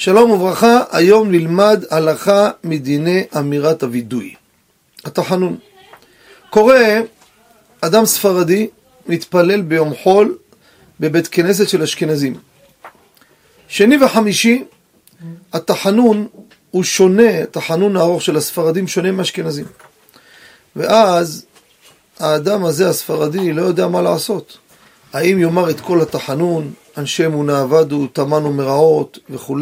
שלום וברכה, היום נלמד הלכה מדיני אמירת הווידוי. התחנון. קורא אדם ספרדי מתפלל ביום חול בבית כנסת של אשכנזים. שני וחמישי התחנון הוא שונה, התחנון הארוך של הספרדים שונה מהאשכנזים. ואז האדם הזה הספרדי לא יודע מה לעשות. האם יאמר את כל התחנון, אנשי אמונה עבדו, תמנו מרעות וכו',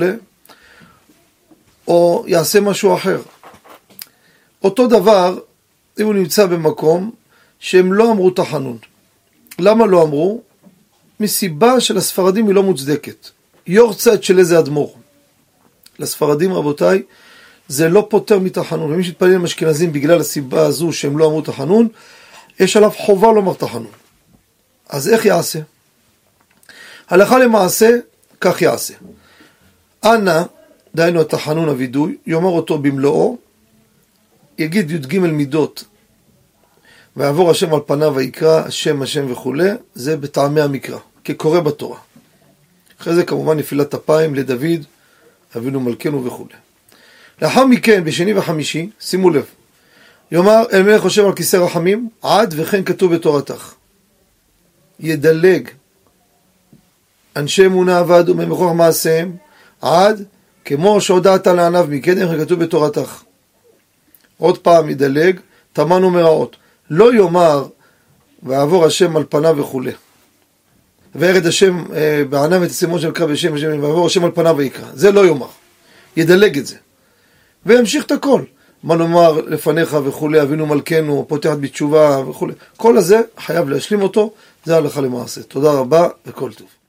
או יעשה משהו אחר. אותו דבר אם הוא נמצא במקום שהם לא אמרו תחנון. למה לא אמרו? מסיבה של הספרדים היא לא מוצדקת. יורצייט של איזה אדמו"ר. לספרדים רבותיי זה לא פותר מתחנון. ומי שהתפלל עם אשכנזים בגלל הסיבה הזו שהם לא אמרו תחנון, יש עליו חובה לומר תחנון. אז איך יעשה? הלכה למעשה, כך יעשה. אנא, דהיינו התחנון הווידוי, יאמר אותו במלואו, יגיד י"ג מידות, ויעבור השם על פניו ויקרא השם השם וכו', זה בטעמי המקרא, כקורא בתורה. אחרי זה כמובן נפילת אפיים לדוד, אבינו מלכנו וכו'. לאחר מכן, בשני וחמישי, שימו לב, יאמר אל מלך חושב על כיסא רחמים, עד וכן כתוב בתורתך. ידלג אנשי אמונה עבדו ממכוח מעשיהם עד כמו שהודעת לעניו מקדם וכתוב בתורתך. עוד פעם ידלג תמנו מרעות, לא יאמר ועבור השם על פניו וכו', וירד השם בעניו את הסימון של קרא בשם השם ועבור השם על פניו ויקרא, זה לא יאמר, ידלג את זה וימשיך את הכל. מה נאמר לפניך וכו', אבינו מלכנו, פותח בתשובה וכו', כל הזה חייב להשלים אותו, זה הלכה למעשה. תודה רבה וכל טוב.